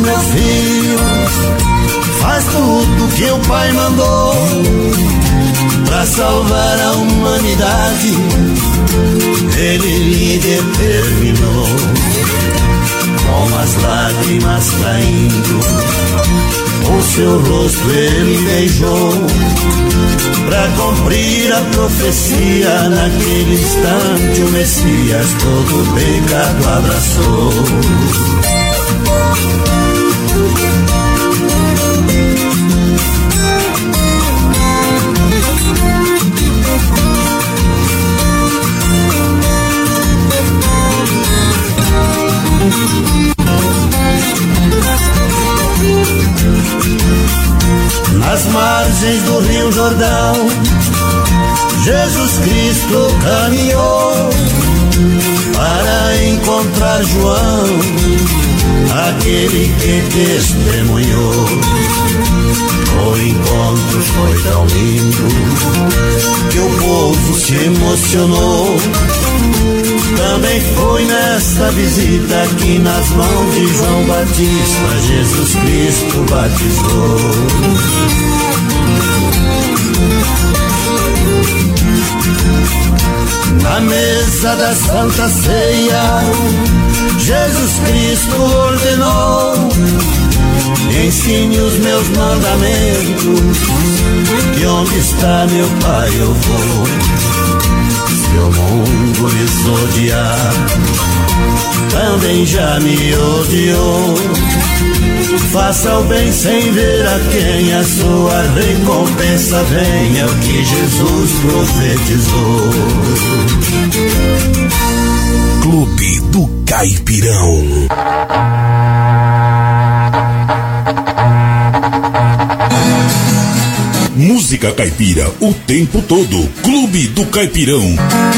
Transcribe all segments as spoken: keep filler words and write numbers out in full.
meu filho, faz tudo que o Pai mandou pra salvar a humanidade. Ele lhe determinou, com as lágrimas caindo, o seu rosto ele beijou, pra cumprir a profecia. Naquele instante o Messias todo o pecado abraçou. Nas margens do Rio Jordão, Jesus Cristo caminhou para encontrar João, aquele que testemunhou. O encontro foi tão lindo que o povo se emocionou. Também foi nesta visita que nas mãos de João Batista Jesus Cristo batizou. Na mesa da Santa Ceia, Jesus Cristo ordenou: ensine os meus mandamentos, que onde está meu Pai eu vou. Se o mundo lhes odiar, também já me odiou. Faça o bem sem ver a quem, a sua recompensa vem, é o que Jesus profetizou. Clube do Caipirão. Música caipira o tempo todo. Clube do Caipirão.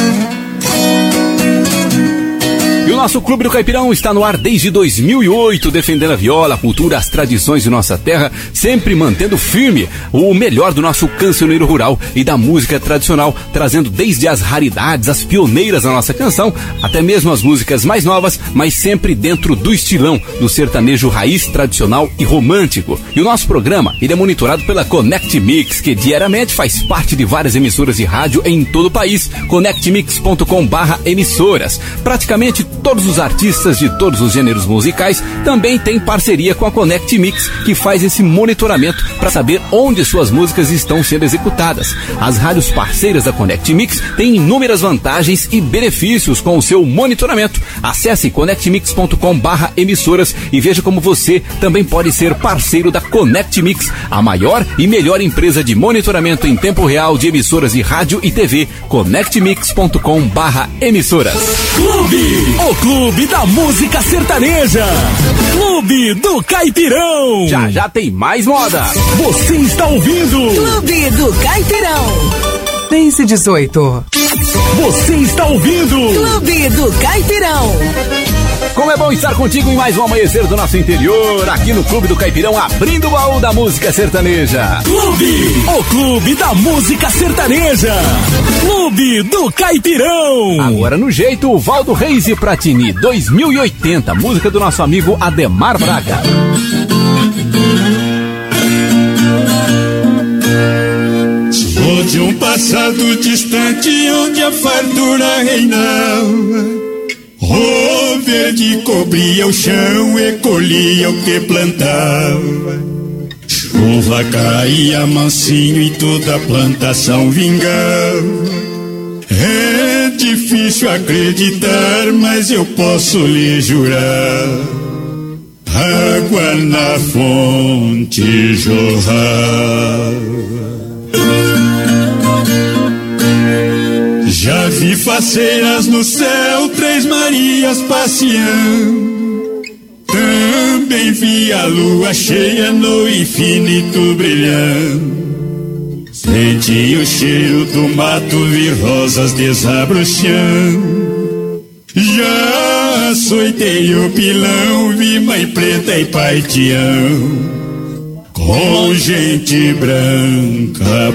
E o nosso Clube do Caipirão está no ar desde dois mil e oito, defendendo a viola, a cultura, as tradições de nossa terra, sempre mantendo firme o melhor do nosso cancioneiro rural e da música tradicional, trazendo desde as raridades, as pioneiras da nossa canção, até mesmo as músicas mais novas, mas sempre dentro do estilão do sertanejo raiz, tradicional e romântico. E o nosso programa, ele é monitorado pela Connect Mix, que diariamente faz parte de várias emissoras de rádio em todo o país. conect mix ponto com barra emissoras. Praticamente todos os artistas de todos os gêneros musicais também têm parceria com a Connect Mix, que faz esse monitoramento para saber onde suas músicas estão sendo executadas. As rádios parceiras da Connect Mix têm inúmeras vantagens e benefícios com o seu monitoramento. Acesse conect mix ponto com barra emissoras e veja como você também pode ser parceiro da Connect Mix, a maior e melhor empresa de monitoramento em tempo real de emissoras de rádio e T V. conect mix ponto com barra emissoras. Clube! O Clube da Música Sertaneja. Clube do Caipirão. Já já tem mais moda. Você está ouvindo Clube do Caipirão. Pense dezoito. Você está ouvindo Clube do Caipirão. Como é bom estar contigo em mais um amanhecer do nosso interior, aqui no Clube do Caipirão, abrindo o baú da música sertaneja. Clube, o Clube da Música Sertaneja. Clube do Caipirão. Agora no jeito, o Valdo Reis e Pratini, dois mil e oitenta, música do nosso amigo Ademar Braga. Sou de um passado distante onde a fartura reinava. O verde cobria o chão e colhia o que plantava. Chuva caía mansinho e toda a plantação vingava. É difícil acreditar, mas eu posso lhe jurar. Água na fonte jorrava. Já vi faceiras no céu, três Marias passeando. Também vi a lua cheia no infinito brilhando. Senti o cheiro do mato, vi rosas desabrochando. Já açoitei o pilão, vi mãe preta e pai Tião, com gente branca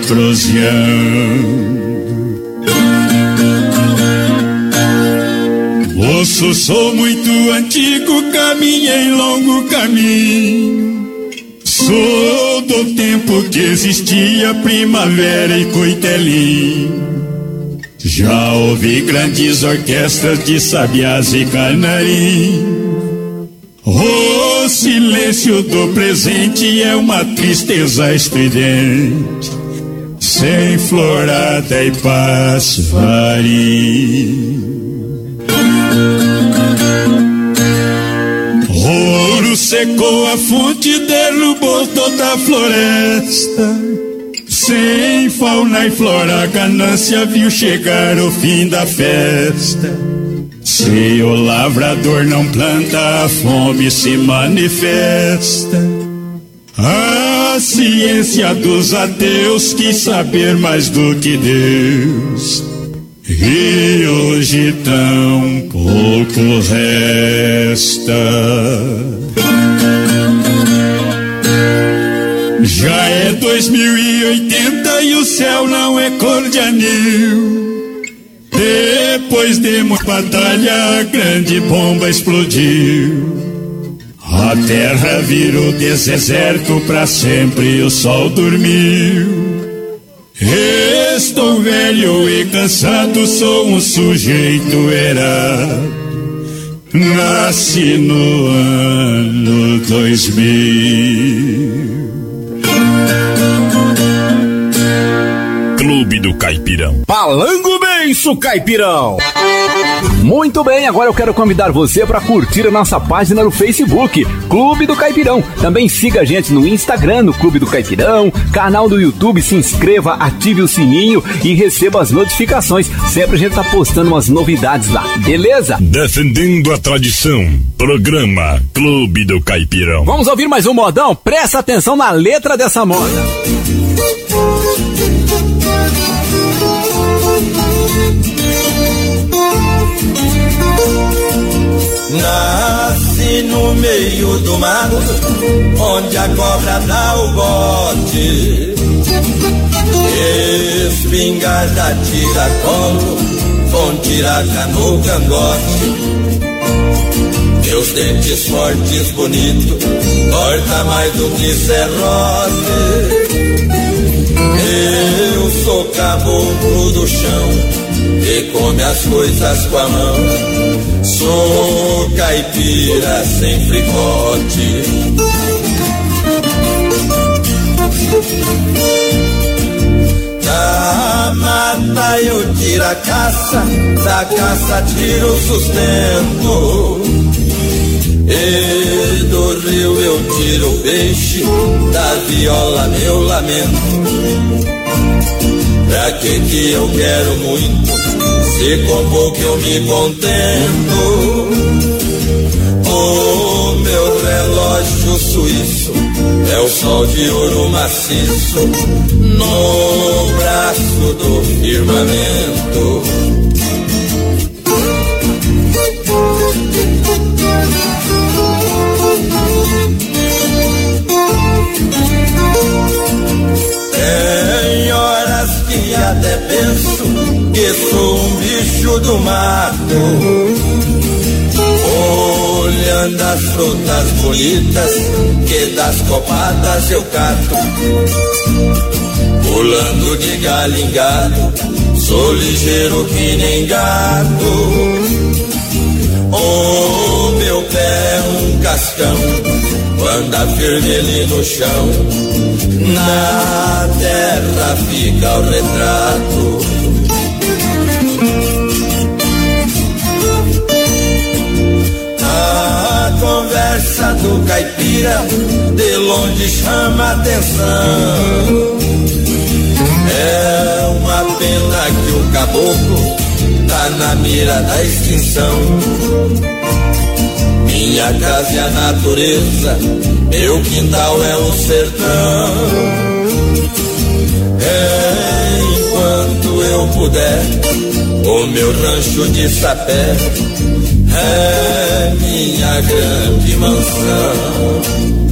proseando. moço, sou muito antigo, caminhei longo caminho. Sou do tempo que existia primavera e coitelinho. Já ouvi grandes orquestras de sabiás e canarim. O silêncio do presente é uma tristeza estridente, sem florada e passarinho. Ouro secou a fonte, derrubou toda a floresta. Sem fauna e flora, a ganância viu chegar o fim da festa. Se o lavrador não planta, a fome se manifesta. A ciência dos ateus quis saber mais do que Deus, e hoje tão pouco resta. Já é dois mil e oitenta e o céu não é cor de anil. Depois de muita batalha, a grande bomba explodiu. A terra virou deserto pra sempre, o sol dormiu. Estou velho e cansado, sou um sujeito errado. Nasci no ano dois mil. Clube do Caipirão. Palango Benço, Caipirão! Muito bem, agora eu quero convidar você para curtir a nossa página no Facebook, Clube do Caipirão. Também siga a gente no Instagram, no Clube do Caipirão, canal do YouTube, se inscreva, ative o sininho e receba as notificações. Sempre a gente tá postando umas novidades lá, beleza? Defendendo a tradição, programa Clube do Caipirão. Vamos ouvir mais um modão? Presta atenção na letra dessa moda. Nasci no meio do mato, onde a cobra dá o bote. Espingarda tira colo, com tiraca no cangote. Meus dentes fortes, bonitos, corta mais do que serrote. Eu sou caboclo do chão, que come as coisas com a mão. Sou caipira sem fricote. Da mata eu tiro a caça, da caça tiro o sustento. E do rio eu tiro o peixe, da viola meu lamento. Pra que que eu quero muito, se com pouco eu me contento? O meu relógio suíço é o sol de ouro maciço no braço do firmamento. Tem horas que até penso que sou um bicho do mato, olhando as frutas bonitas que das copadas eu cato. Pulando de galho em galho, sou ligeiro que nem gato. O meu pé é um cascão, anda firme ali no chão. Na terra fica o retrato. A conversa do caipira de longe chama atenção. É uma pena que o caboclo tá na mira da extinção. Minha casa é a natureza, meu quintal é o sertão. É, enquanto eu puder, o meu rancho de sapé é minha grande mansão.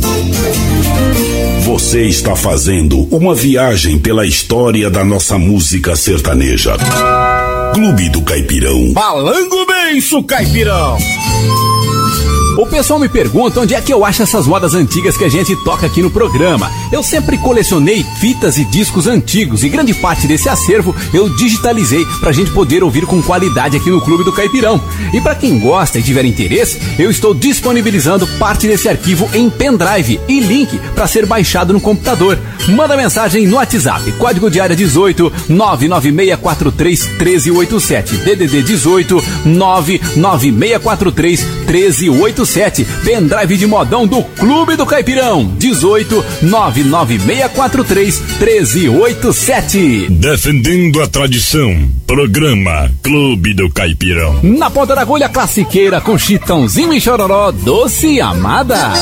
Você está fazendo uma viagem pela história da nossa música sertaneja. Clube do Caipirão. Palango Benço. isso, caipirão! O pessoal me pergunta onde é que eu acho essas modas antigas que a gente toca aqui no programa. Eu sempre colecionei fitas e discos antigos e grande parte desse acervo eu digitalizei pra gente poder ouvir com qualidade aqui no Clube do Caipirão. E pra quem gosta e tiver interesse, eu estou disponibilizando parte desse arquivo em pendrive e link pra ser baixado no computador. Manda mensagem no WhatsApp, código de área dezoito, nove nove seis quatro três, um três oito sete, D D D dezoito, nove nove seis quatro três, um três oito sete, pendrive de modão do Clube do Caipirão, dezoito, nove nove seis quatro três, um três oito sete. Defendendo a tradição, programa Clube do Caipirão. Na ponta da agulha classiqueira com Chitãozinho e Chororó, Doce e Amada.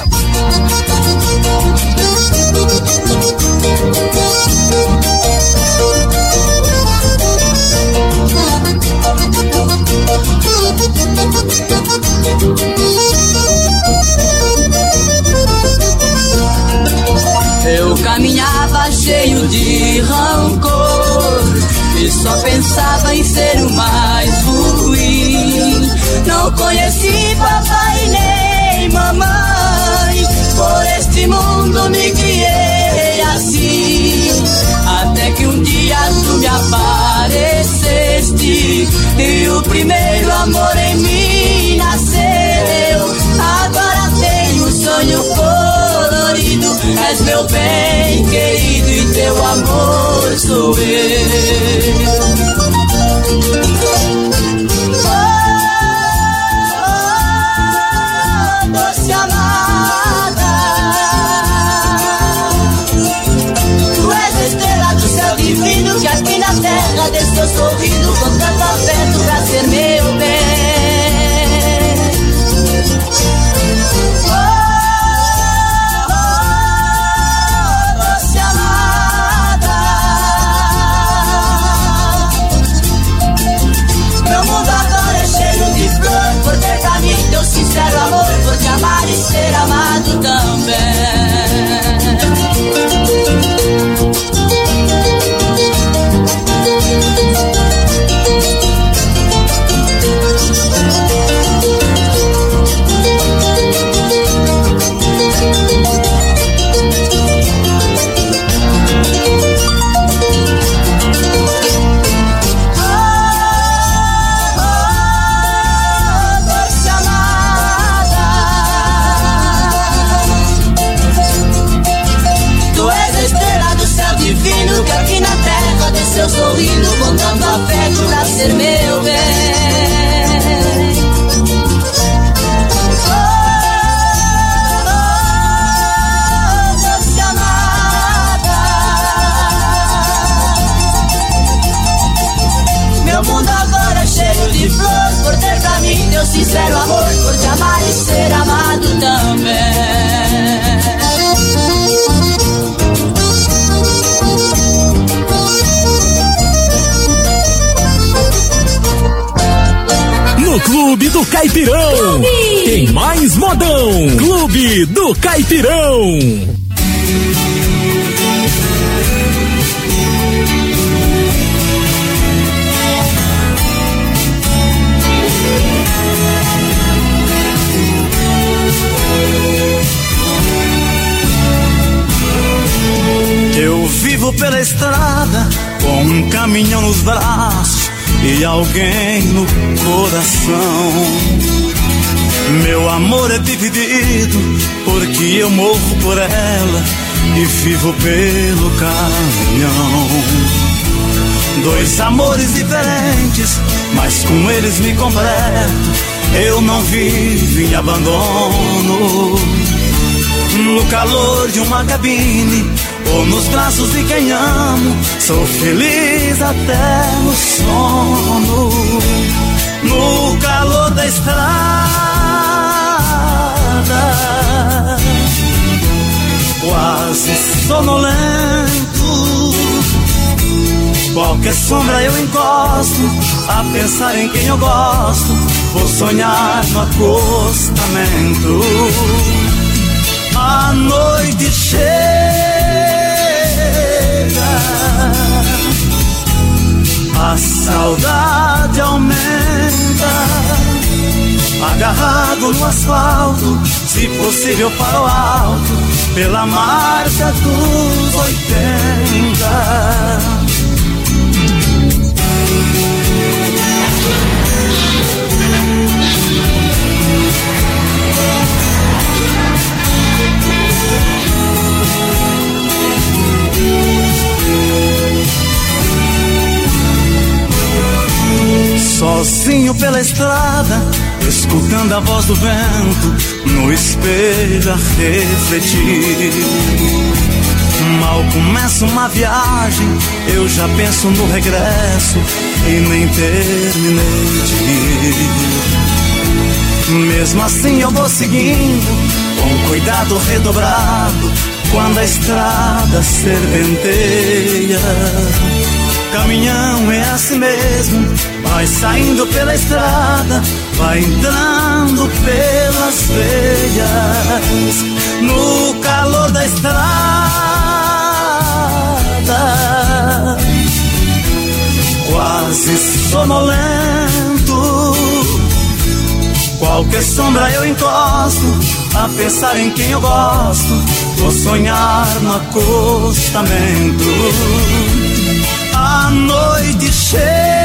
Eu caminhava cheio de rancor e só pensava em ser o mais ruim. Não conheci papai nem mamãe, por este mundo me criei assim. Até que um dia tu me apareceste e o primeiro amor em mim nasceu. Agora tenho um sonho colorido, és meu bem querido e teu amor sou eu. Oh, oh, doce amada, tu és a estrela do céu divino que aqui na terra desceu sorrindo com tanto afeto pra ser meu bem. Sincero amor, por te amar e ser amado também. Seu sorrindo com tanto afeto pra ser meu bem. Oh, oh, doce amada, meu mundo agora é cheio de flor, por ter pra mim teu sincero amor, por te amar e ser amado também. Clube do Caipirão. Clube. Tem mais modão. Clube do Caipirão. Eu vivo pela estrada com um caminhão nos braços e alguém no coração. Meu amor é dividido porque eu morro por ela e vivo pelo caminhão. Dois amores diferentes, mas com eles me completo. Eu não vivo em abandono. No calor de uma cabine ou nos braços de quem amo, sou feliz até no sono. No calor da estrada, quase sonolento, qualquer sombra eu encosto, a pensar em quem eu gosto, vou sonhar no acostamento. A noite chega, a saudade aumenta, agarrado no asfalto, se possível para o alto, pela marca dos oitenta. Sozinho pela estrada, escutando a voz do vento, no espelho a refletir. Mal começa uma viagem, eu já penso no regresso e nem terminei de ir. Mesmo assim eu vou seguindo, com cuidado redobrado, quando a estrada serpenteia. Caminhão é assim mesmo, vai saindo pela estrada, vai entrando pelas veias, no calor da estrada. Quase sonolento, qualquer sombra eu encosto, a pensar em quem eu gosto, vou sonhar no acostamento. A noite chega,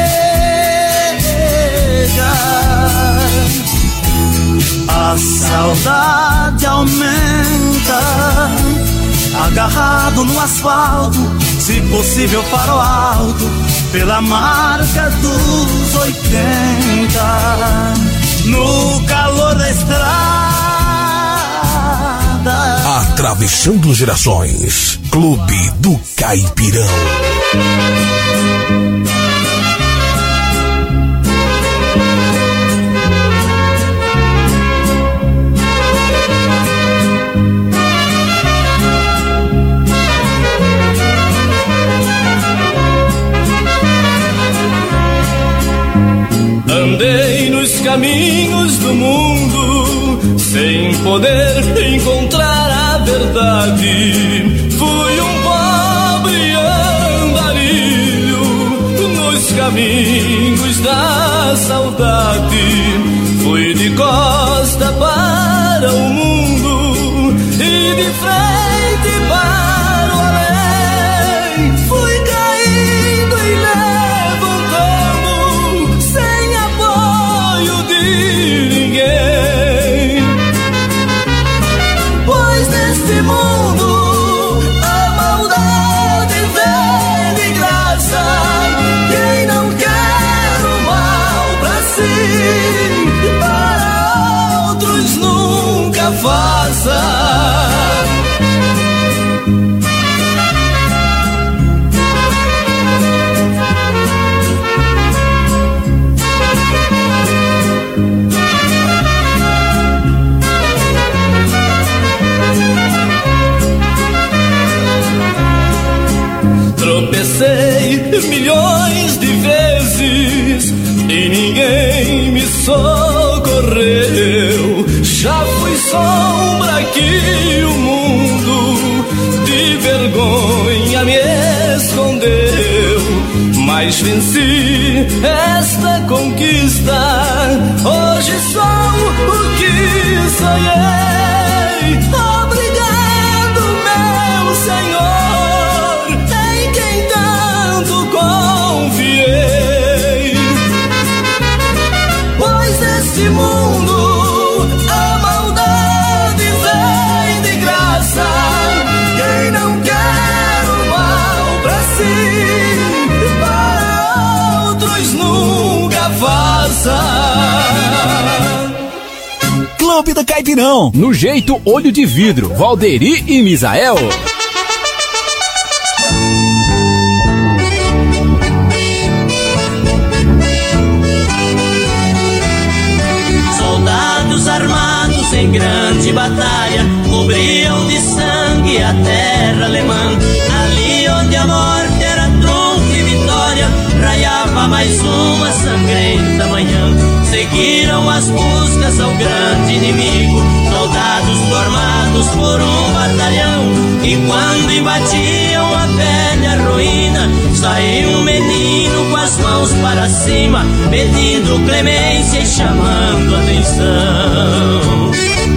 a saudade aumenta, agarrado no asfalto, se possível para o alto, pela marca dos oitenta, no calor da estrada. Atravessando gerações, Clube do Caipirão. Andei nos caminhos do mundo sem poder encontrar a verdade. Fui um pobre andarilho nos caminhos da saudade. Fui de costa para o mundo e de frente para o além. Fui caindo e levantando sem apoio de ninguém. Pois neste mundo a maldade vem de graça. Quem não quer o mal pra si, para outros nunca faça. Tropecei milhões de vezes e ninguém me socorreu. Já fui sombra que o mundo de vergonha me escondeu, mas venci esta conquista. Hoje sou o que sonhei. Obrigado, meu Senhor, em quem tanto confiei. Pois nesse mundo a maldade vem de graça. Quem não quer o mal pra si, para outros nunca faça. Clube do Caipirão. No jeito Olho de Vidro, Valderi e Misael. Soldados armados em grande batalha cobriam de sangue a terra alemã. Ali onde a morte era tronco e vitória, raiava mais uma sangrenta manhã. Seguiram as buscas ao grande inimigo, soldados formados por um batalhão. E quando embatiam a velha ruína, saiu um menino com as mãos mãos para cima, pedindo clemência e chamando atenção.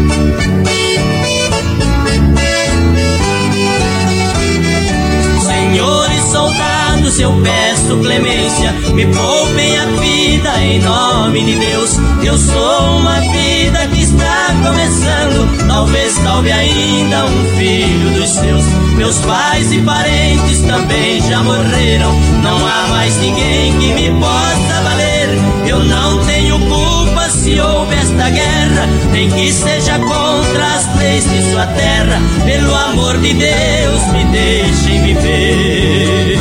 Senhores soldados, eu peço clemência, me poupem a vida em nome de Deus. Eu sou uma vida que está começando, talvez salve ainda um filho dos seus. Meus pais e parentes também já morreram, não há mais ninguém que me possa valer. Eu não tenho culpa se houve esta guerra, nem que seja contra as leis de sua terra. Pelo amor de Deus, me deixem viver.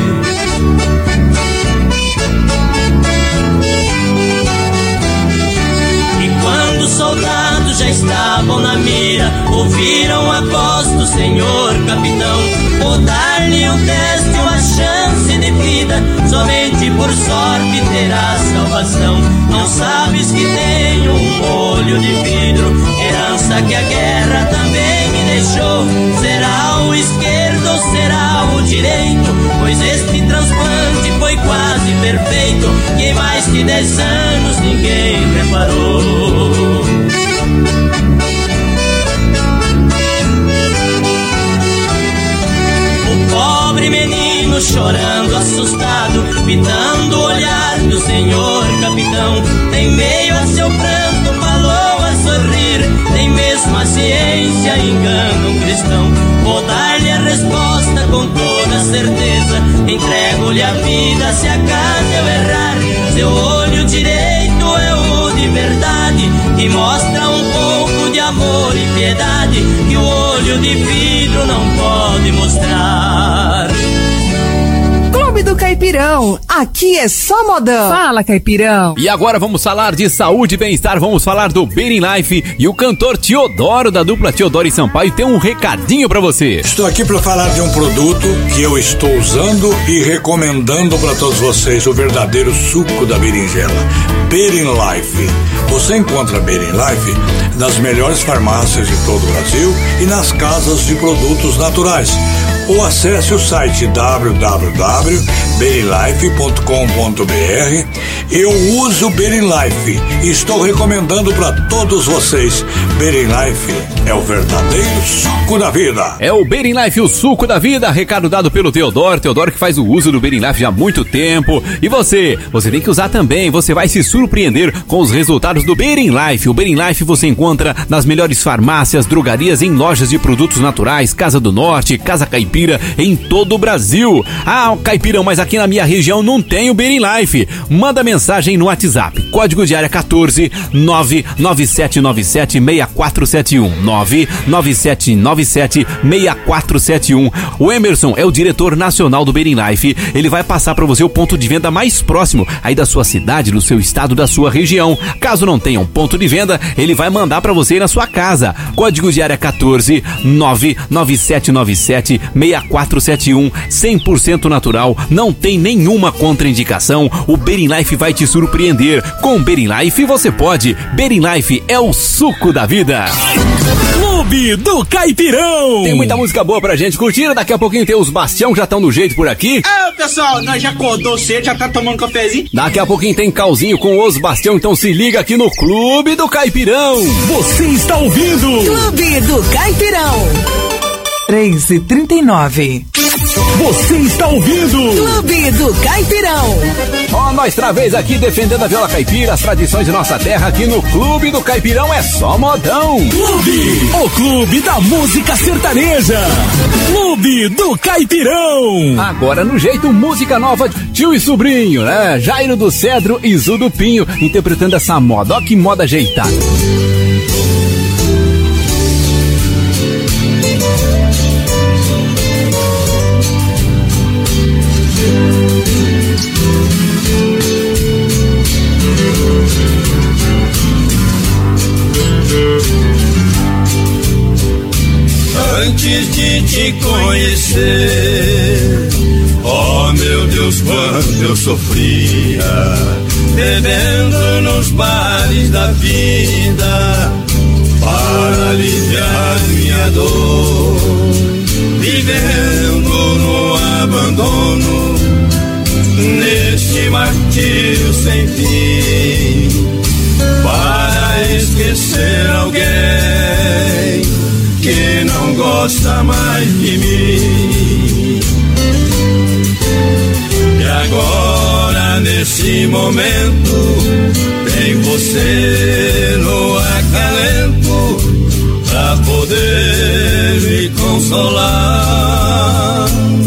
Os soldados já estavam na mira, ouviram a voz do senhor capitão. Vou dar-lhe um teste, uma chance de vida, somente por sorte terá salvação. Não sabes que tenho um olho de vidro, herança que a guerra também me deixou. Será o esquerdo ou será o direito? Pois este transplante foi quase perfeito, que em mais de dez anos ninguém reparou. O pobre menino chorando assustado, fitando o olhar do senhor capitão. Em meio a seu pranto falou a sorrir, nem mesmo a ciência engana um cristão. Vou dar-lhe a resposta com toda certeza, entrego-lhe a vida se acaso eu errar. Seu olho direito é o de verdade, que mostra um pouco de amor e piedade, que o olho de vidro não pode mostrar. Clube do Caipirão, aqui é só modão. Fala, Caipirão. E agora vamos falar de saúde e bem-estar, vamos falar do Berin Life, e o cantor Teodoro, da dupla Teodoro e Sampaio, tem um recadinho pra você. Estou aqui para falar de um produto que eu estou usando e recomendando para todos vocês, o verdadeiro suco da berinjela, Berin Life. Você encontra Berin Life nas melhores farmácias de todo o Brasil e nas casas de produtos naturais. Ou acesse o site w w w ponto berin life ponto com ponto b r. Eu uso Berin Life e estou recomendando para todos vocês. Berin Life é o verdadeiro suco da vida. É o Berin Life, o suco da vida. Recado dado pelo Teodoro. Teodoro que faz o uso do Berin Life já há muito tempo. E você? Você tem que usar também. Você vai se surpreender com os resultados do Berin Life. O Berin Life você encontra nas melhores farmácias, drogarias, em lojas de produtos naturais, Casa do Norte, Casa Caipira, em todo o Brasil. Ah, Caipirão, mas aqui na minha região não tem o Berin Life. Manda mensagem no WhatsApp. Código de área quatorze, nove nove sete nove sete seis quatro sete um. nove nove sete nove sete seis quatro sete um. O Emerson é o diretor nacional do Berin Life. Ele vai passar para você o ponto de venda mais próximo aí da sua cidade, do seu estado, da sua região. Caso não tenha um ponto de venda, ele vai mandar para você ir na sua casa. Código de área quatorze, nove nove sete nove sete seis quatro sete um. cem por cento natural, não tem nenhuma contraindicação. O Berin Life vai te surpreender. Com Berin Life você pode. Berin Life é o suco da vida. Clube do Caipirão. Tem muita música boa pra gente curtir. Daqui a pouquinho tem os Bastião, já estão do jeito por aqui. Ah, pessoal, nós já acordou cedo, já tá tomando cafezinho. Daqui a pouquinho tem Calzinho com os Bastião, então se liga aqui no Clube do Caipirão. Você está ouvindo Clube do Caipirão. três e trinta e nove. Você está ouvindo Clube do Caipirão. Ó, oh, nós outra vez aqui defendendo a viola caipira, as tradições de nossa terra aqui no Clube do Caipirão é só modão. Clube, o clube da música sertaneja. Clube do Caipirão. Agora no jeito, música nova de tio e sobrinho, né? Jairo do Cedro e Zu do Pinho interpretando essa moda. Ó que moda ajeitada. Antes de te conhecer, oh meu Deus, quanto eu sofria, bebendo nos bares da vida, para aliviar minha dor, vivendo no abandono, neste martírio sem fim para esquecer alguém que não gosta mais de mim. E agora nesse momento tem você no acalento pra poder me consolar.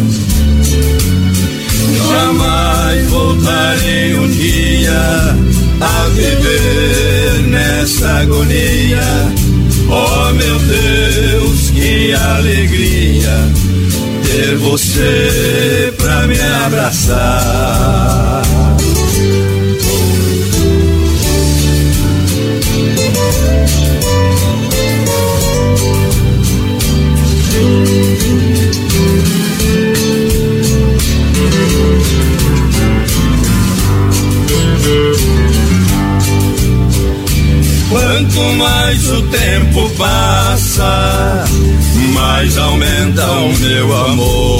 Jamais voltarei um dia a viver nessa agonia. Oh meu Deus, que alegria ter você pra me abraçar. Quanto mais o tempo passa, mais aumenta o meu amor.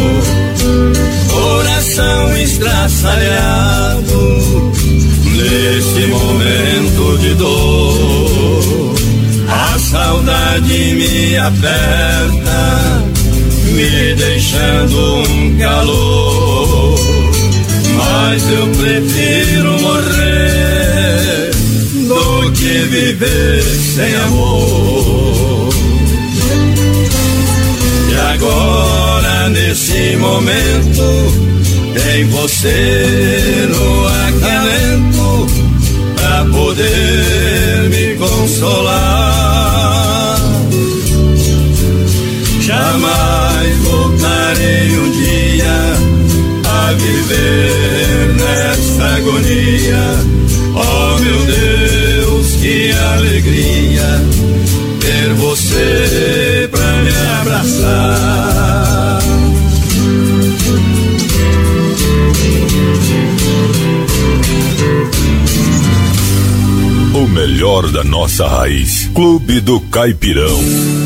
Coração estraçalhado neste momento de dor. A saudade me aperta, me deixando um calor. Mas eu prefiro morrer do que viver sem amor. E agora nesse momento tem você no acalento pra poder me consolar. Jamais voltarei um dia a viver nessa agonia. Oh meu Deus, que alegria ter você pra me abraçar. O melhor da nossa raiz. Clube do Caipirão.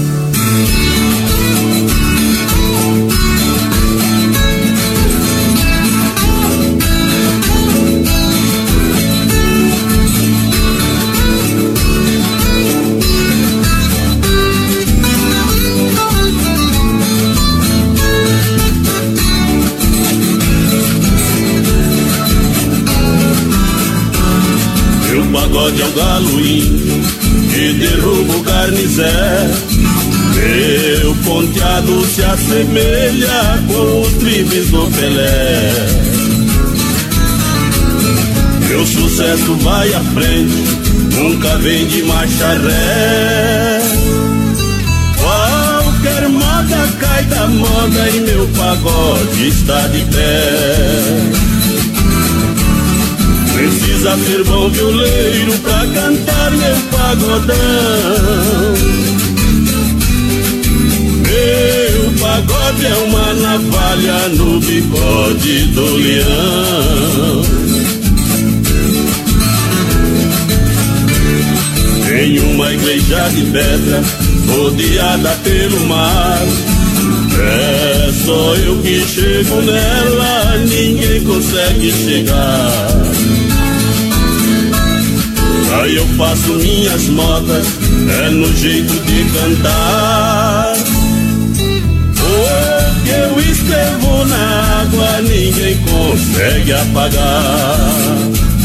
Pagode é o galoinho que derruba o garnizé. Meu ponteado se assemelha com os dribles do Pelé. Meu sucesso vai à frente, nunca vem de marcha ré. Qualquer moda cai da moda e meu pagode está de pé. Precisa ser bom violeiro pra cantar meu pagodão. Meu pagode é uma navalha no bigode do leão. Tem uma igreja de pedra rodeada pelo mar. É só eu que chego nela, ninguém consegue chegar. Aí eu faço minhas modas, é no jeito de cantar. O que eu escrevo na água, ninguém consegue apagar.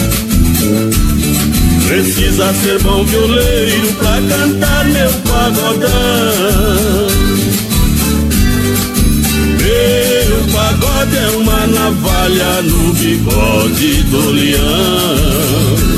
Precisa ser bom violeiro pra cantar meu pagodão. Meu pagode é uma navalha no bigode do leão.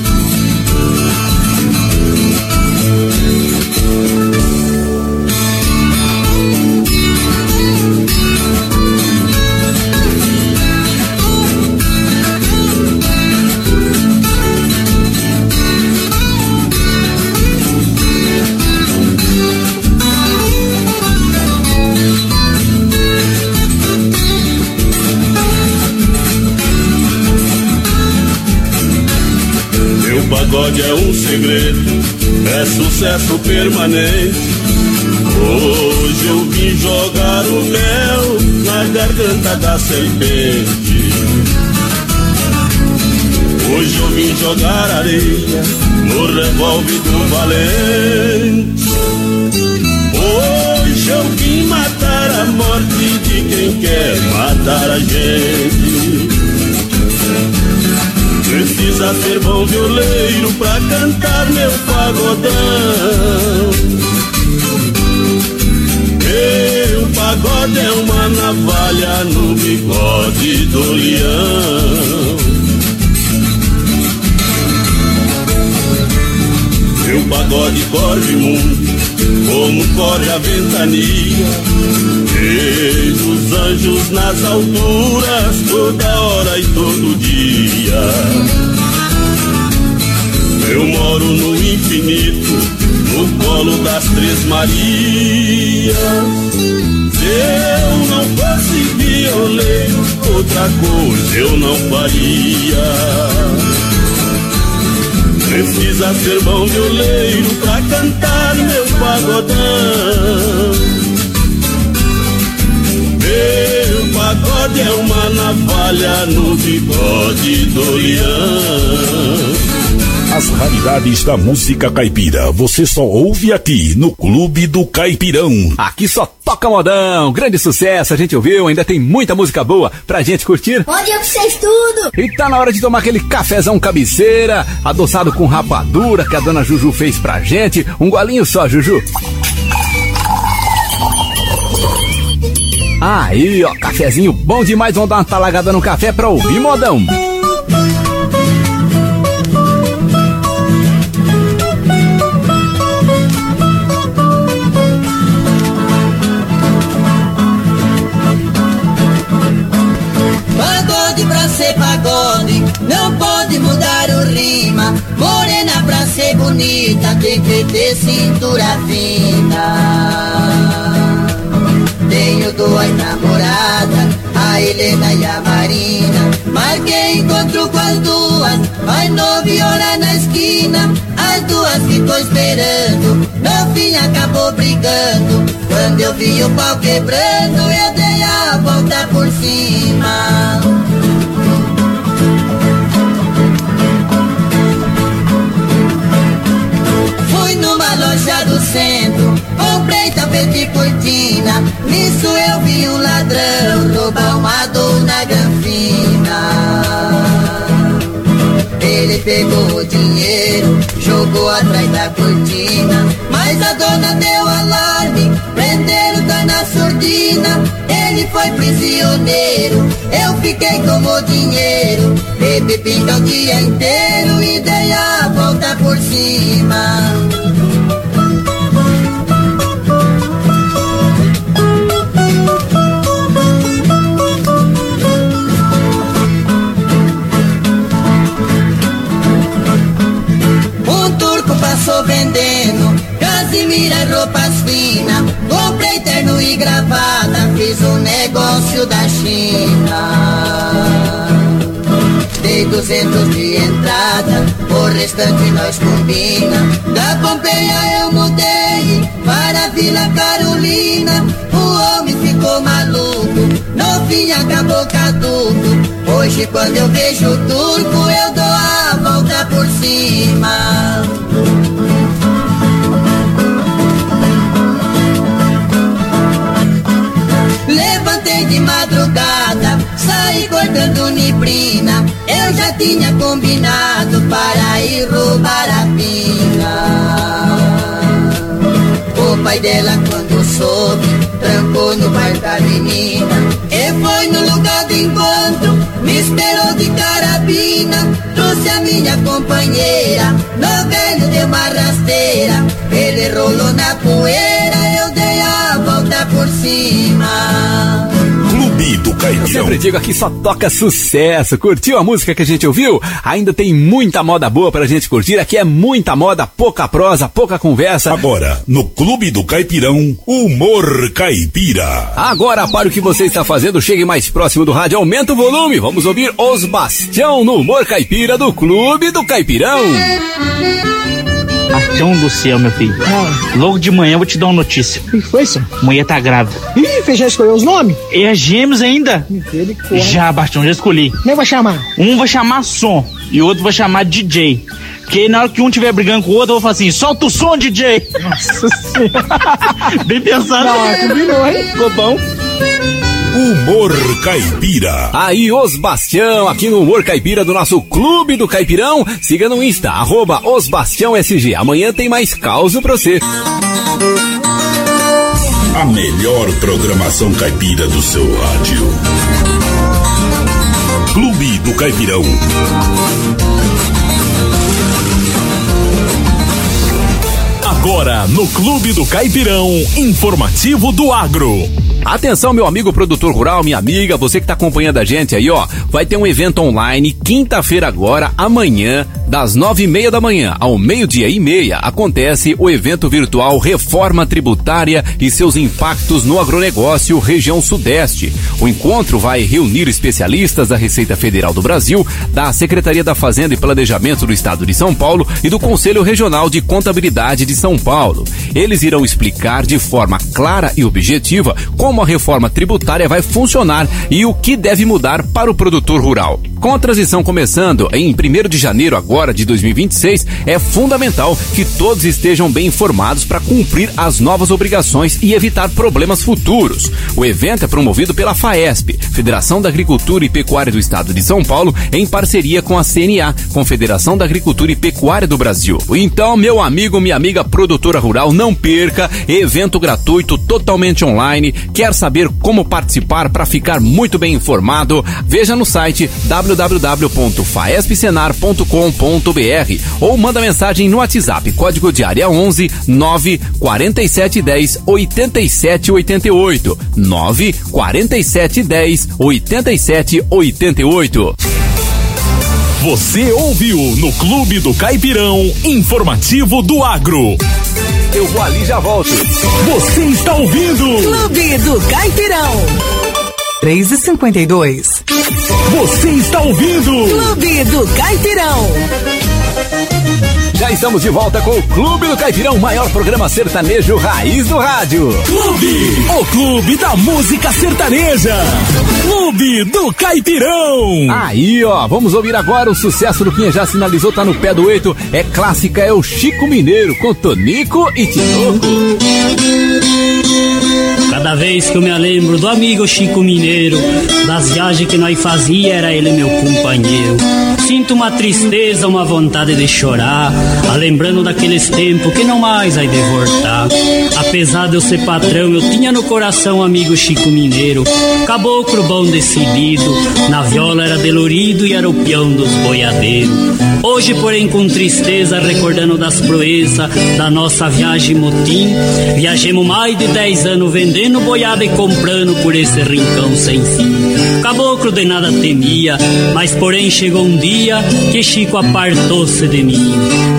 O pagode é um segredo, é sucesso permanente. Hoje eu vim jogar o mel na garganta da serpente. Hoje eu vim jogar areia no revólver do valente. Hoje eu vim matar a morte de quem quer matar a gente. Precisa ser bom violeiro pra cantar meu pagodão. Meu pagode é uma navalha no bigode do leão. Meu pagode corre o mundo como corre a ventania. Vejo os anjos nas alturas toda hora e todo dia. Eu moro no infinito, no colo das Três Marias. Se eu não fosse violeiro, outra coisa eu não faria. Precisa ser bom violeiro pra cantar meu pagodão. Meu pagode é uma navalha no bigode do leão. As raridades da música caipira, você só ouve aqui no Clube do Caipirão. Aqui só toca modão, grande sucesso, a gente ouviu, ainda tem muita música boa pra gente curtir. Bom dia pra vocês tudo. E tá na hora de tomar aquele cafezão cabeceira, adoçado com rapadura que a dona Juju fez pra gente. Um golinho só, Juju. Aí, ó, cafezinho bom demais, vamos dar uma talagada no café pra ouvir modão. Pagode, não pode mudar o rima. Morena pra ser bonita tem que ter cintura fina. Tenho duas namoradas, a Helena e a Marina. Marquei encontro com as duas, às nove horas na esquina. As duas ficou esperando, no fim acabou brigando. Quando eu vi o pau quebrando, eu dei a volta por cima. Numa loja do centro, comprei tapete e cortina. Nisso eu vi um ladrão roubar uma dona granfina. Ele pegou o dinheiro, jogou atrás da cortina. Mas a dona deu alarme, prenderam tá na surdina. Ele foi prisioneiro, eu fiquei com o dinheiro. Bebi pinga o dia inteiro e dei a volta por cima. Passou vendendo casimira, roupas finas. Comprei terno e gravata, fiz um negócio da China. Dei duzentos de entrada, o restante nós combina. Da Pompeia eu mudei para a Vila Carolina. O homem ficou maluco, no fim acabou caduco. Hoje quando eu vejo o turco, eu dou a volta por cima. Levantei de madrugada, saí cortando nibrina. Eu já tinha combinado para ir roubar a pinga. O pai dela quando soube, trancou no bar da menina. E foi no lugar do encontro, me esperou de carabina. Trouxe a minha companheira, no velho deu uma rasteira. Ele rolou na poeira, eu dei a volta por cima. Clube do Caipirão. Eu sempre digo aqui só toca sucesso. Curtiu a música que a gente ouviu? Ainda tem muita moda boa pra gente curtir. Aqui é muita moda, pouca prosa, pouca conversa. Agora, no Clube do Caipirão, humor caipira. Agora, para o que você está fazendo, chegue mais próximo do rádio, aumenta o volume. Vamos ouvir Os Bastião no humor caipira do Clube do Caipirão. Bastião do céu, meu filho. Ah. Logo de manhã eu vou te dar uma notícia. O que foi, senhor? Mulher tá grávida. Ih, você já escolheu os nomes? É gêmeos ainda? Já, Bastião, já escolhi. Como é que vai chamar? Um vai chamar Som e o outro vou chamar de D J. Porque na hora que um estiver brigando com o outro, eu vou falar assim, solta o som, D J! Nossa Senhora! Bem pensado. Não, combinou, hein? Ficou bom. Humor Caipira. Aí, Os Bastião, aqui no Humor Caipira do nosso Clube do Caipirão. Siga no Insta, arroba Os Bastião S G. Amanhã tem mais causa pra você. A melhor programação caipira do seu rádio. Clube do Caipirão. Agora, no Clube do Caipirão, informativo do agro. Atenção, meu amigo produtor rural, minha amiga, você que tá acompanhando a gente aí, ó, vai ter um evento online quinta-feira agora, amanhã, das nove e meia da manhã ao meio-dia e meia, acontece o evento virtual Reforma Tributária e seus impactos no agronegócio região sudeste. O encontro vai reunir especialistas da Receita Federal do Brasil, da Secretaria da Fazenda e Planejamento do Estado de São Paulo e do Conselho Regional de Contabilidade de São Paulo. Eles irão explicar de forma clara e objetiva como a reforma tributária vai funcionar e o que deve mudar para o produtor rural. Com a transição começando em primeiro de janeiro agora de dois mil e vinte e seis, é fundamental que todos estejam bem informados para cumprir as novas obrigações e evitar problemas futuros. O evento é promovido pela FAESP, Federação da Agricultura e Pecuária do Estado de São Paulo, em parceria com a C N A, Confederação da Agricultura e Pecuária do Brasil. Então, meu amigo, minha amiga produtora rural, não perca, evento gratuito, totalmente online. Quer saber como participar para ficar muito bem informado? Veja no site w w w ponto faesp senar ponto com ponto b r ou manda mensagem no WhatsApp, código de área onze nove quatro sete um zero oito sete oito oito nove quatro sete um zero oito sete oito oito. Você ouviu no Clube do Caipirão, informativo do agro. Eu vou ali e já volto. Você está ouvindo Clube do Caipirão. três e cinquenta e dois. Você está ouvindo Clube do Caipirão. Já estamos de volta com o Clube do Caipirão, maior programa sertanejo raiz do rádio. Clube, o clube da música sertaneja. Clube do Caipirão. Aí, ó, vamos ouvir agora o sucesso do quem já sinalizou, tá no pé do oito. É clássica, é o Chico Mineiro, com Tonico e Tinoco. Cada vez que eu me lembro do amigo Chico Mineiro, das viagens que nós fazia, era ele meu companheiro. Sinto uma tristeza, uma vontade de chorar, a lembrando daqueles tempos que não mais vai de voltar. Apesar de eu ser patrão, eu tinha no coração amigo Chico Mineiro, caboclo bom decidido, na viola era delorido e era o peão dos boiadeiros. Hoje, porém, com tristeza, recordando das proezas da nossa viagem motim, viajemos mais de dez anos vendendo boiada e comprando por esse rincão sem fim. Caboclo de nada temia, mas porém chegou um dia que Chico apartou-se de mim.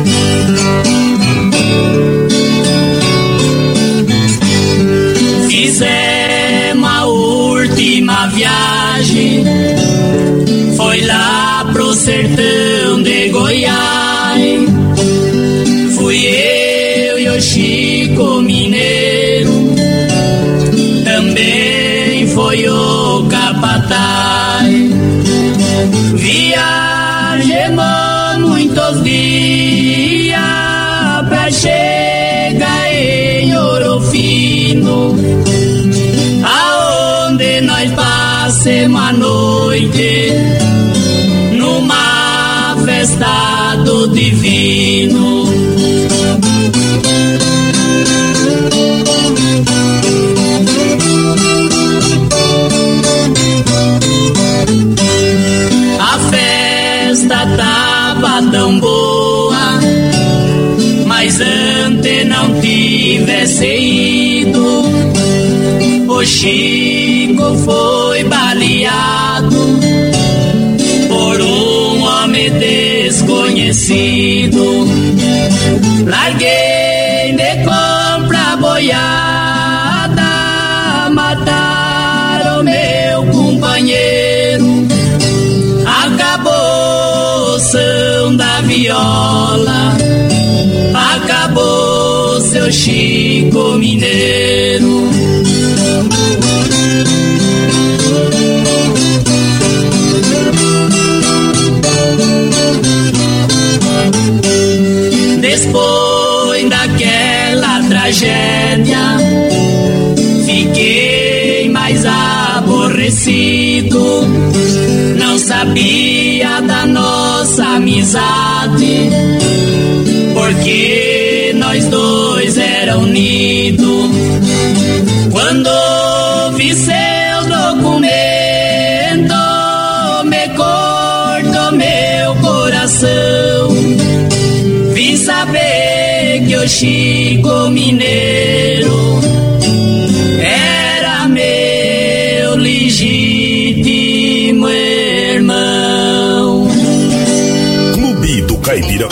Fizemos a última viagem, foi lá pro sertão de Goiás. Fui eu e o Chico Mineiro, também foi o capataz. Viajemos muitos dias pra chegar em Ouro Fino, aonde nós passemos a noite numa festa do divino. Tava tão boa, mas antes não tivesse ido, o Chico foi baleado por um homem desconhecido. Larguei de compra boiada, mataram meu companheiro. Acabou o som da viola, acabou seu Chico Mineiro. tragédia, fiquei mais aborrecido. Não sabia da nossa amizade, porque nós dois era unidos. Quando vi seu documento, me cortou meu coração. Vim saber que o Chico Mineiro era meu legítimo irmão. Clube do Caipirão.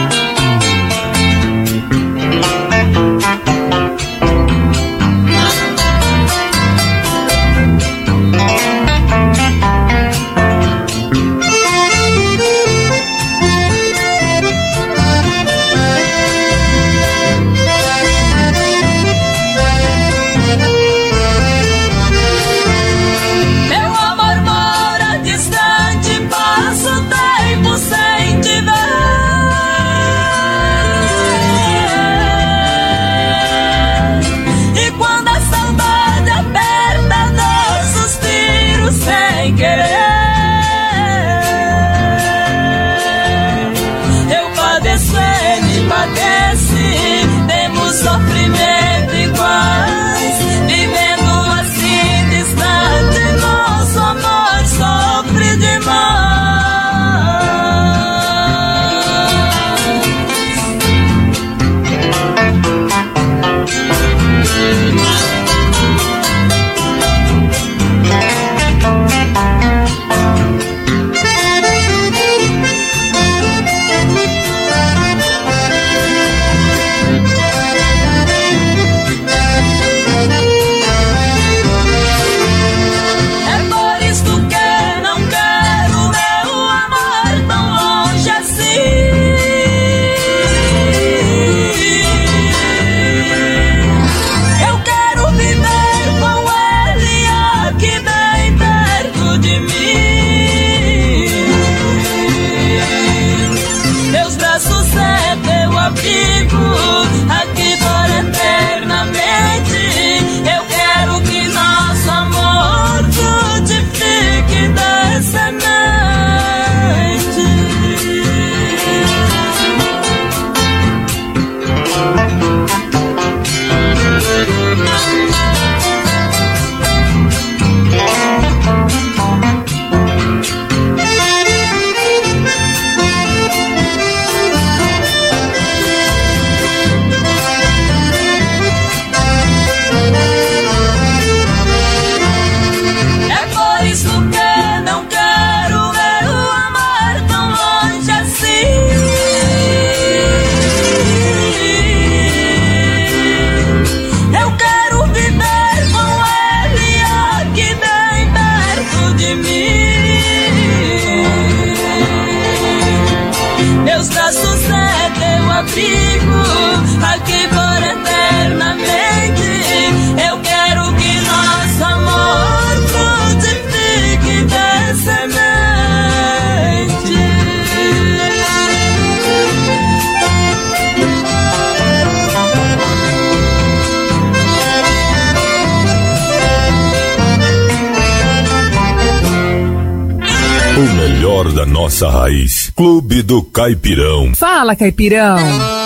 O melhor da nossa raiz. Clube do Caipirão. Fala, Caipirão.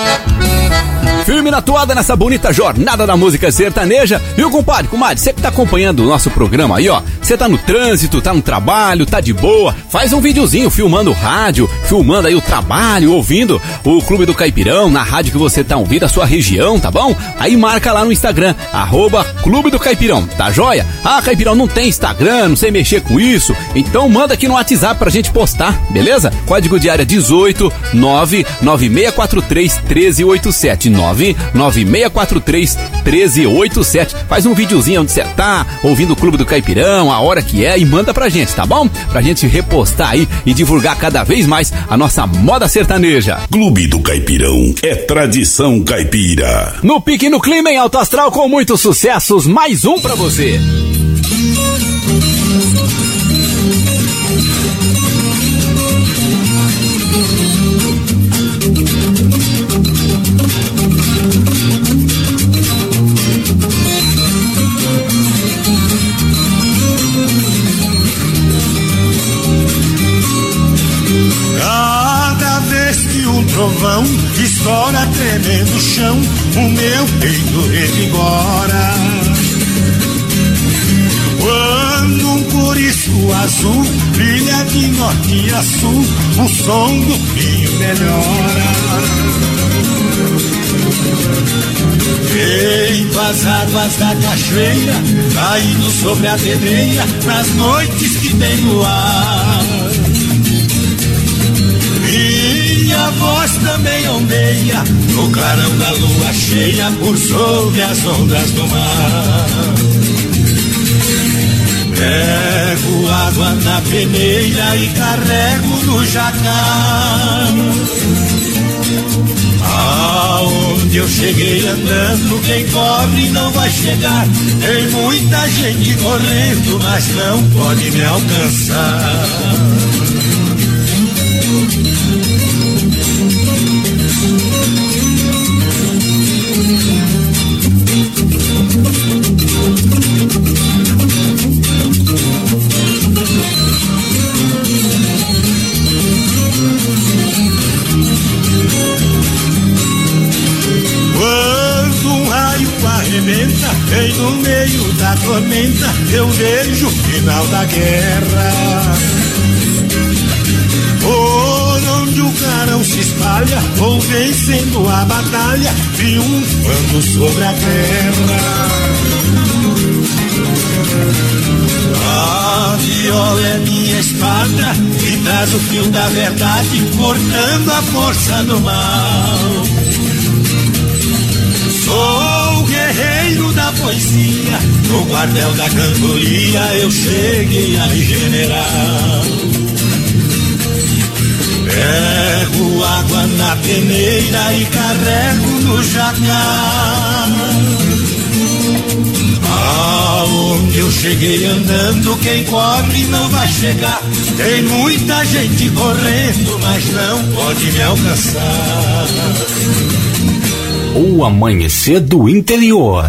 Firme na toada nessa bonita jornada da música sertaneja. Viu, compadre, comadre, você que tá acompanhando o nosso programa aí, ó. Você tá no trânsito, tá no trabalho, tá de boa. Faz um videozinho filmando o rádio, filmando aí o trabalho, ouvindo o Clube do Caipirão na rádio que você tá ouvindo, a sua região, tá bom? Aí marca lá no Instagram, arroba Clube do Caipirão, tá joia? Ah, Caipirão, não tem Instagram, não sei mexer com isso. Então manda aqui no WhatsApp pra gente postar, beleza? Código de área dezoito nove nove seis quatro três um três oito sete nove nove seis quatro três um três oito sete. Faz um videozinho onde você tá, ouvindo o Clube do Caipirão, a hora que é, e manda pra gente, tá bom? Pra gente repostar aí e divulgar cada vez mais a nossa moda sertaneja. Clube do Caipirão é tradição caipira. No pique e no clima em alto astral com muitos sucessos, mais um pra você. estoura tremendo o chão, o meu peito revigora. Quando um couriço azul brilha de norte a sul, o som do pinho melhora. Feito as águas da cachoeira, caindo sobre a pedreira, nas noites que tem no ar. Minha voz também ondeia no clarão da lua cheia, por sobre as ondas do mar. Pego água na peneira e carrego no jacar. Aonde eu cheguei andando, quem corre não vai chegar. Tem muita gente correndo, mas não pode me alcançar. Quando um raio arrebenta, bem no meio da tormenta, eu vejo o final da guerra. Por onde o clarão se espalha, vou vencendo a batalha, triunfando sobre a terra. A viola é minha espada, que traz o fio da verdade, cortando a força do mal. Sou o guerreiro da poesia, no quartel da cantoria eu cheguei a general. Pego água na peneira e carrego no jacar. Aonde eu cheguei andando, quem corre não vai chegar. Tem muita gente correndo, mas não pode me alcançar. O amanhecer do interior.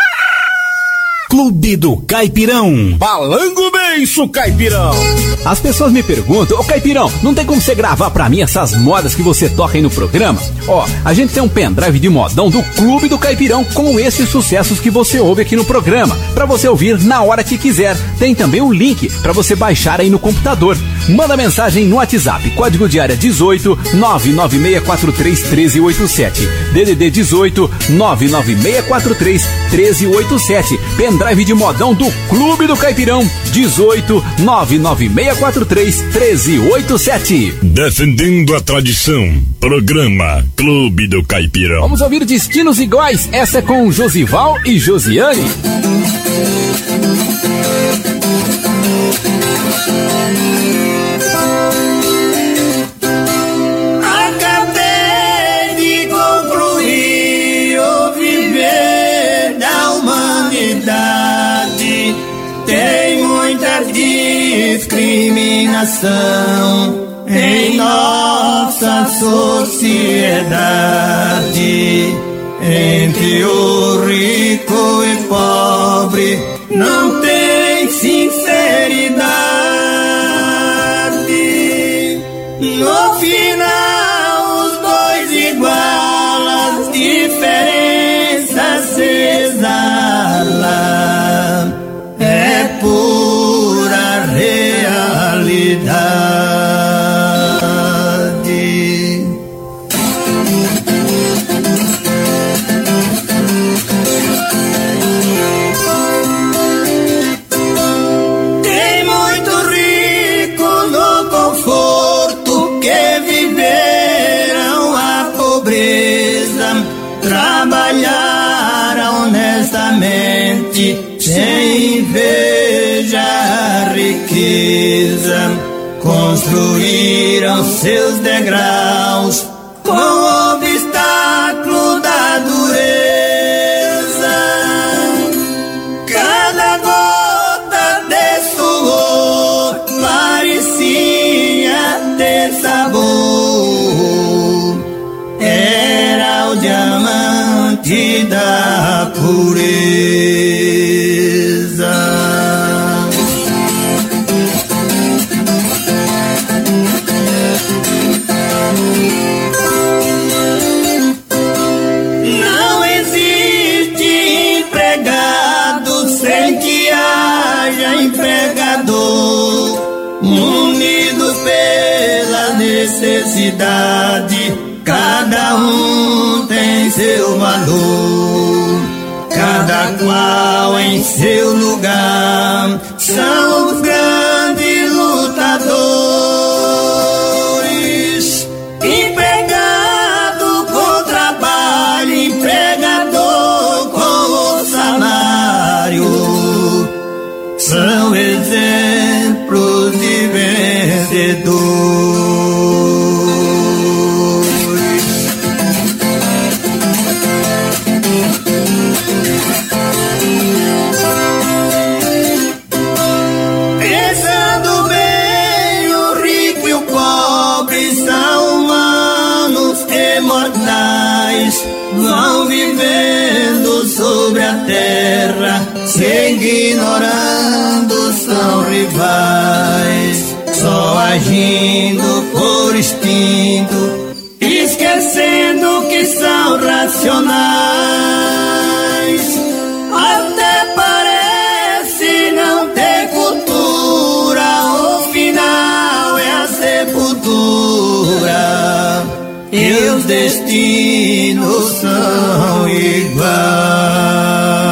Clube do Caipirão. Balango beiço, Caipirão. As pessoas me perguntam: ô Caipirão, não tem como você gravar pra mim essas modas que você toca aí no programa? Ó, a gente tem um pendrive de modão do Clube do Caipirão com esses sucessos que você ouve aqui no programa, pra você ouvir na hora que quiser. Tem também o link pra você baixar aí no computador. Manda mensagem no WhatsApp, código de área dezoito, nove nove seis quatro três, um três oito sete. D D D dezoito, nove nove seis quatro três, um três oito sete. Pendrive de modão do Clube do Caipirão, dezoito, nove nove seis quatro três, um três oito sete. Defendendo a tradição, programa Clube do Caipirão. Vamos ouvir Destinos Iguais, essa é com Josival e Josiane. Discriminação em nossa sociedade, entre o rico e pobre não tem sinceridade. No final os dois igual, as diferenças se exalam. É pura realidade. Tem muito rico no conforto que viveram a pobreza, trabalharam honestamente sem inveja a riqueza, construíram seus degraus com o obstáculo da dureza. Cada gota de suor parecia ter sabor, era o diamante da pureza. diversidade, cada um tem seu valor, cada qual em seu lugar. São os grandes lutadores, empregado com trabalho, empregador com o salário. São exemplos de vencedores. Pensando bem, o rico e o pobre são humanos e mortais, vão vivendo sobre a terra, se ignorando são rivais, só agindo por instinto, esquecendo que são racionais. Até parece não ter cultura, o final é a sepultura, e os destinos são iguais.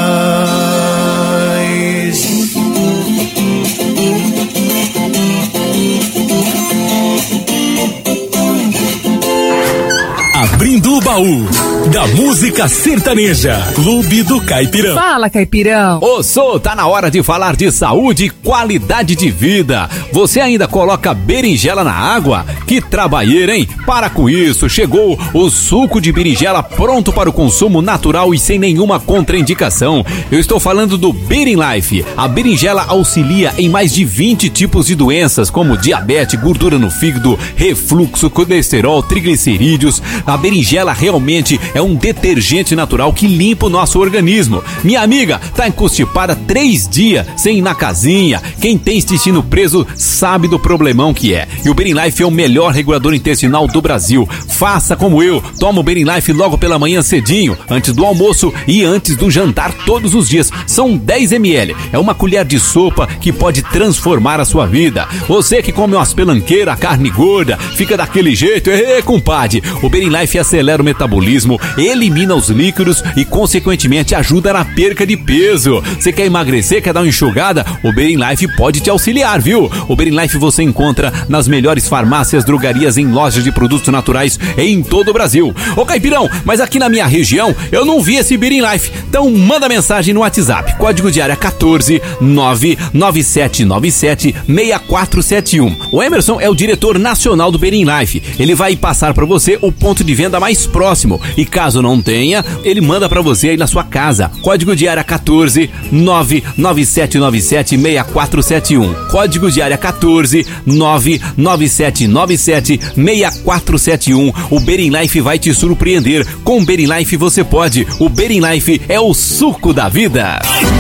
Abrindo o baú da música sertaneja, Clube do Caipirão. Fala, Caipirão. Ô, Sô, tá na hora de falar de saúde e qualidade de vida. Você ainda coloca berinjela na água? Que trabalheira, hein? Para com isso, chegou o suco de berinjela pronto para o consumo natural e sem nenhuma contraindicação. Eu estou falando do Berin Life. A berinjela auxilia em mais de vinte tipos de doenças, como diabetes, gordura no fígado, refluxo, colesterol, triglicerídeos. A berinjela realmente é um detergente natural que limpa o nosso organismo. Minha amiga, tá encostipada três dias sem ir na casinha. Quem tem intestino preso sabe do problemão que é. E o Berin Life é o melhor regulador intestinal do Brasil. Faça como eu, toma o Berin Life logo pela manhã cedinho, antes do almoço e antes do jantar todos os dias. São dez mililitros. É uma colher de sopa que pode transformar a sua vida. Você que come umas pelanqueiras, carne gorda, fica daquele jeito, ê, compadre. O Berin Life acelera o metabolismo, elimina os líquidos e, consequentemente, ajuda na perca de peso. Você quer emagrecer, quer dar uma enxugada? O Berin Life pode te auxiliar, viu? O Berin Life você encontra nas melhores farmácias, drogarias, em lojas de produtos naturais em todo o Brasil. Ô, Caipirão, mas aqui na minha região eu não vi esse Berin Life. Então manda mensagem no WhatsApp. Código de área quatorze nove nove sete nove sete seis quatro sete um. O Emerson é o diretor nacional do Berin Life. Ele vai passar para você o ponto de venda mais próximo. E caso não tenha, ele manda para você aí na sua casa. Código de área quatorze nove nove sete nove sete seis quatro sete um. Código de área quatorze nove nove sete nove sete seis quatro sete um. O Berin Life vai te surpreender. Com o Berin Life você pode. O Berin Life é o suco da vida.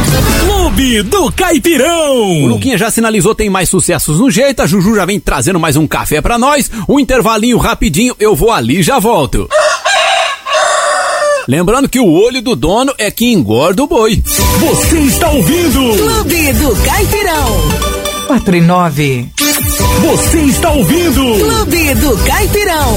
Clube do Caipirão. O Luquinha já sinalizou, tem mais sucessos no jeito. A Juju já vem trazendo mais um café pra nós. Um intervalinho rapidinho, eu vou ali e já volto. Lembrando que o olho do dono é que engorda o boi. Você está ouvindo Clube do Caipirão. quatro e nove. Você está ouvindo Clube do Caipirão.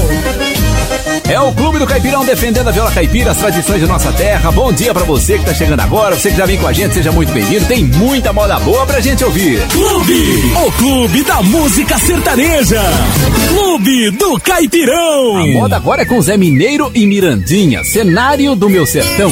É o Clube do Caipirão defendendo a viola caipira, as tradições da nossa terra. Bom dia pra você que tá chegando agora, você que já vem com a gente, seja muito bem-vindo. Tem muita moda boa pra gente ouvir. Clube, o Clube da Música Sertaneja. Clube do Caipirão. A moda agora é com Zé Mineiro e Mirandinha, cenário do meu sertão.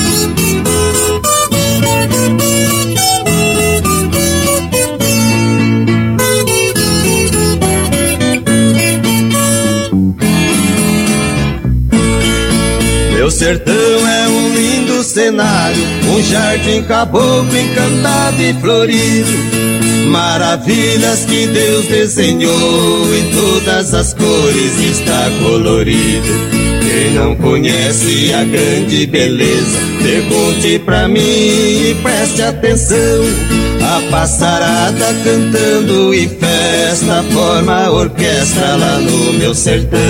Meu sertão é um lindo cenário, um jardim caboclo encantado e florido. Maravilhas que Deus desenhou, em todas as cores está colorido. Quem não conhece a grande beleza, pergunte pra mim e preste atenção. A passarada cantando e festa forma a orquestra lá no meu sertão.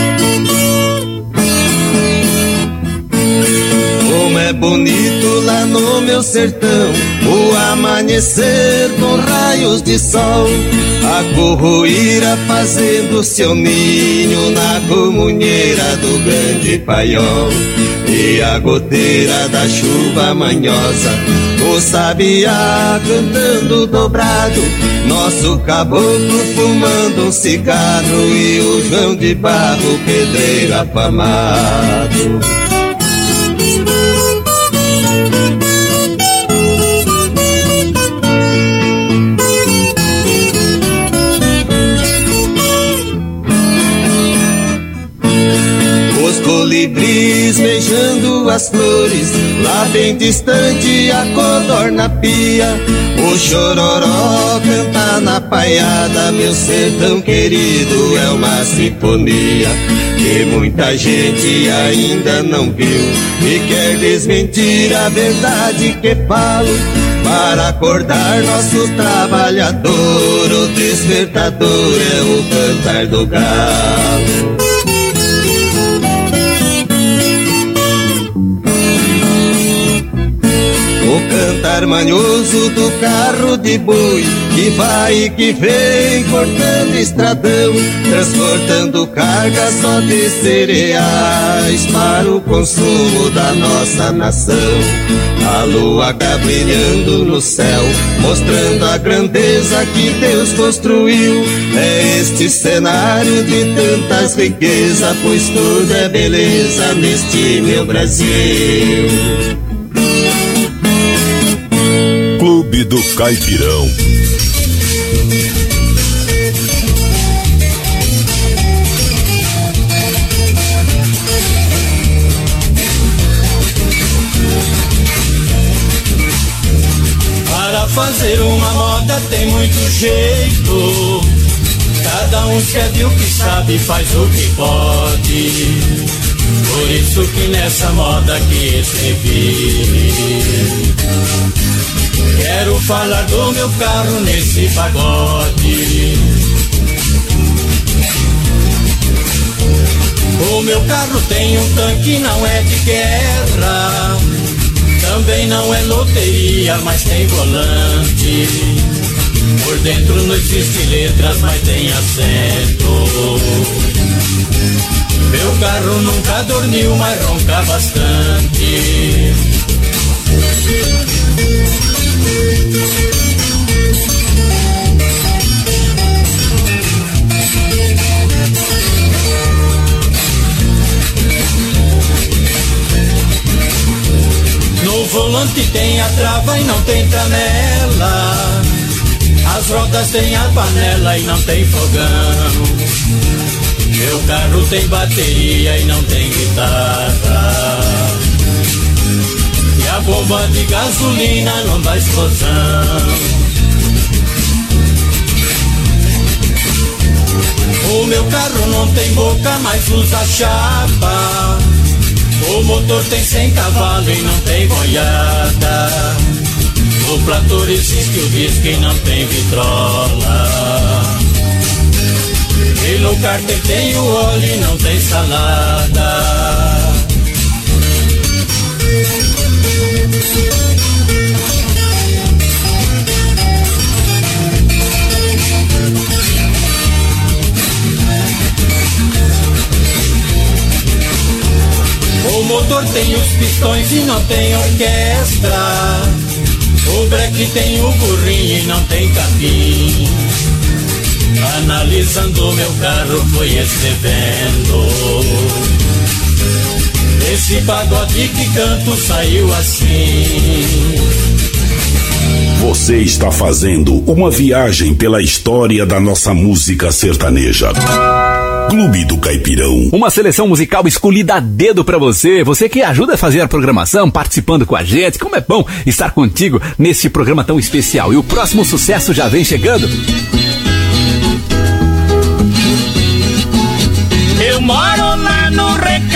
É bonito lá no meu sertão, o amanhecer com raios de sol, a corroíra fazendo seu ninho na comunheira do grande paiol, e a goteira da chuva manhosa, o sabiá cantando dobrado, nosso caboclo fumando um cigarro e o João de Barro, pedreiro afamado. Os colibris beijando as flores, lá bem distante a codorna pia, o chororó canta na paiada, meu sertão querido é uma sinfonia que muita gente ainda não viu e quer desmentir a verdade que falo. Para acordar nosso trabalhador, o despertador é o cantar do galo. O cantar manhoso do carro de boi, que vai e que vem cortando estradão, transportando carga só de cereais para o consumo da nossa nação. A lua tá brilhando no céu, mostrando a grandeza que Deus construiu. É este cenário de tantas riquezas, pois tudo é beleza neste meu Brasil. Clube do Caipirão. Para fazer uma moda tem muito jeito, cada um escreve o que sabe, faz o que pode. Por isso que nessa moda que escrevi, quero falar do meu carro nesse pagode. O meu carro tem um tanque, não é de guerra, também não é loteria, mas tem volante. Por dentro não existe letras, mas tem assento. Meu carro nunca dormiu, mas ronca bastante. No volante tem a trava e não tem tramela, as rodas tem a panela e não tem fogão. Meu carro tem bateria e não tem guitarra, e a bomba de gasolina não dá explosão. O meu carro não tem boca, mas usa chapa. O motor tem cem cavalos e não tem boiada. No trator existe o disco e não tem vitrola. E no cárter tem o óleo e não tem salada. O motor tem os pistões e não tem orquestra. O breque tem o burrinho e não tem capim. Analisando meu carro fui escrevendo esse pagode que canto saiu assim. Você está fazendo uma viagem pela história da nossa música sertaneja. Clube do Caipirão. Uma seleção musical escolhida a dedo pra você. Você que ajuda a fazer a programação, participando com a gente. Como é bom estar contigo nesse programa tão especial. E o próximo sucesso já vem chegando. Eu moro lá no Recreio